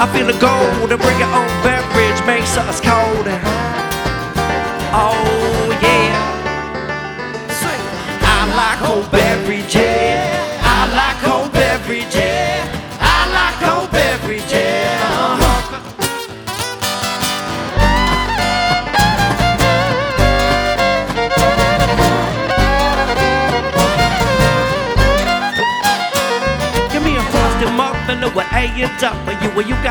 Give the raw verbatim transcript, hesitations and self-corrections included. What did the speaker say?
I feel the gold to bring your own beverage makes us cold. Oh yeah. I like cold beverages. I like cold beverages. I like cold beverages. Uh-huh. Give me a frosted muffin with A and W. Well, you got